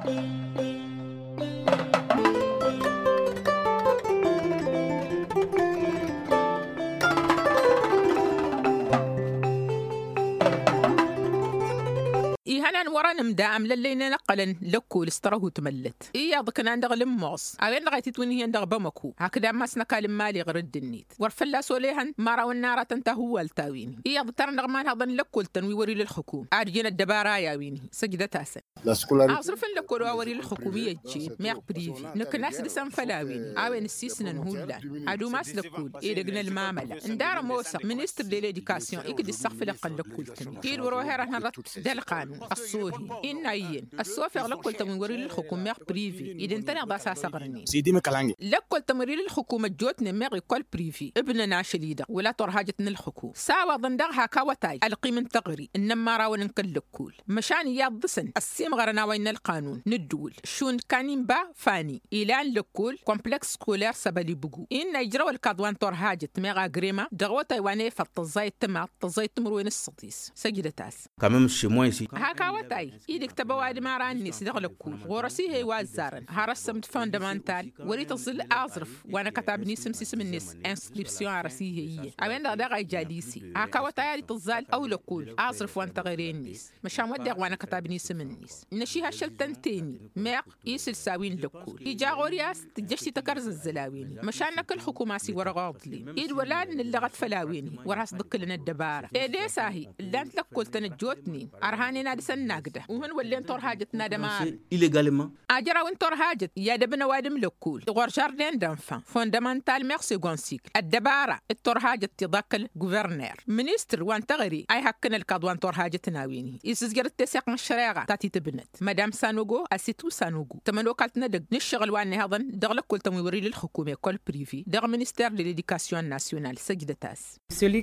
هنا ورا مدام للينا نقلا لكو لستره تملت ضكنا عندها لموس أغين لغاية توني عندها بمكو هكذا ما سنكال مالي غرد النيت ورفلا سوليهن مارا والنار تنتهو التاويني ضتر نغمان هذا لكو التنوي وري للحكوم عارجين الدبارة يا ويني سجدة تاسن أصرف لكو وري للحكومية جي ميق بريفي نكناس لسان فلاويني عاوين السيسن نهولان عدو ماس لكول دقنا الماملة اندار موسق منيستر دي ليديكاسيون إكد السقف لقل لكو التنوي وروها رهنا رت ده القانون الصوهي إنايين الصوفي لكل تمويل للحكومة بريفي إذا انت نقضى أساس غرني سيدي مكلانجي لكل تمويل للحكومة جوتنا مغي كل بريفي ابن ناشليدا ولا ترهاجتنا الحكومة ساوى ضندها كاوتاي القيمة تغري إنما راون نكل لكول مشان يضسن السيم غرنا وين القانون ندول شون كانين با فاني إلان لكول كومبلكس سكولير سبالي بقو إن يجروا الكادوان ترهاجت مغا غريما دغوتا واني فالتزايد تما تزايد تمروين السطيس سجدتاس كمان مش مويسي كاوتاي إيدك تبواد ماراني سدغلكول غورسي هي وازارن هرسمت فوندامنتال وريت الظل أعرف وأنا كتبني سم الناس إنسكريبسيون عرسي هي أبين ده غاي جاليسي كاوتاي تزال أو لكول أعرف وأنت غيرين الناس مش مودع وأنا كتبني سم الناس نشيها شلتن تاني ماق يسل ساوين لكول يجا غورياس تجشتي تكرز الزلاويني مشانك الحكومة سي ورغاضلي إيد ولان اللي غت فلاويني وراس دك لنا الدبارة إيه ساهي اللي أنت لكول تنجوتني أرهاني نادي سناقده وهن واللي انتور حاجتنا دمار illégalement أجرا وانتور حاجت يا دبنا وادم لكول غور جاردين دانفان فوندامنتال ميرسي غونسيك الدبارة التور حاجت تضاكل غوفرنير منيستر وانتغري أي حقنا الكاد وانتور حاجتنا ويني يسجر التساق من الشريعة تاتي تبنت مدام سانوغو أسيتو سانوغو تمنو كالتنا دق نشغل واني هذا دغلق كل تمويري للحكومة كل بريفي دغ منيستر للإديكاسيون ناسيونال سجدة تاس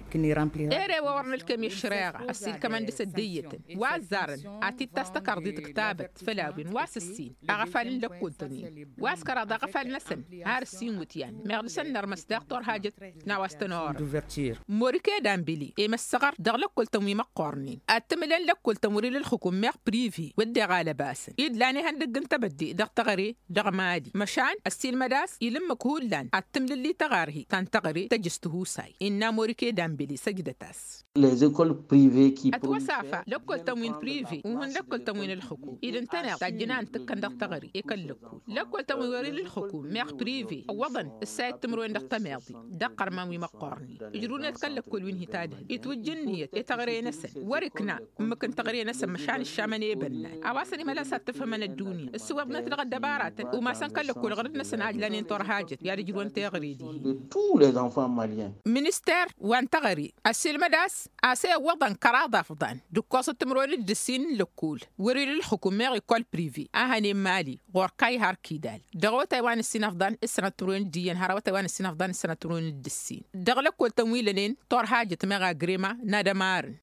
إيري وورن الكمية الشريعة أسيل كمان دي سدية وازارن أتي تستكر دي كتابة فلاوين واسسين أغفال لكولتني واسكر هذا غفال نسن هارسين وتيان مغلسن نرمسداق طور حاجة ناواستنور موريكي دامبيلي إيما الصغر دغلق كل تموي مقارنين أتملن لك كل تموري للحكومة بريفي ودي غالة باسن إيد لاني هندق انت بدي دغ تغري دغ مادي مشان السين مداس يلمك هولان أتمل اللي تغاره تنتغري تجسته ساي إنا موريكي دامبيلي سجدتاس les écoles privées qui أتوسافة لكل تموين بريفي وهن لكل تموين الحكومة إذا انتنا تجنان تكن دغ تغري يكلكو لكل تموين للحكومة ميخ بريفي وضن السايد تمروين دغ تماضي دقر مامي مقارني يجرون يتكلك كل وين هتاده يتوجنية يتغري نسن وركنا ممكن تغري نسن مشان الشامن يبنى أواسني ملا تفهم من الدنيا السواب نتلغى الدبارات وما سنكلك كل غرد نسن عجلان ينطر حاجة يا رجلون تغري دي tous les enfants maliens منستر وان تغري السيل مداس أسي وضن كراضة فضان دكوسة تمروين الدسين لكول وري للحكومة يقول بريفي أهاني مالي غوركاي هاركيدال دغو تايوان السنة فضان السنة تمروين ديان هراو تايوان السنة فضان السنة تمروين الدسين دغلق كل تمويل لين طور حاجة مغا غريما نادمارن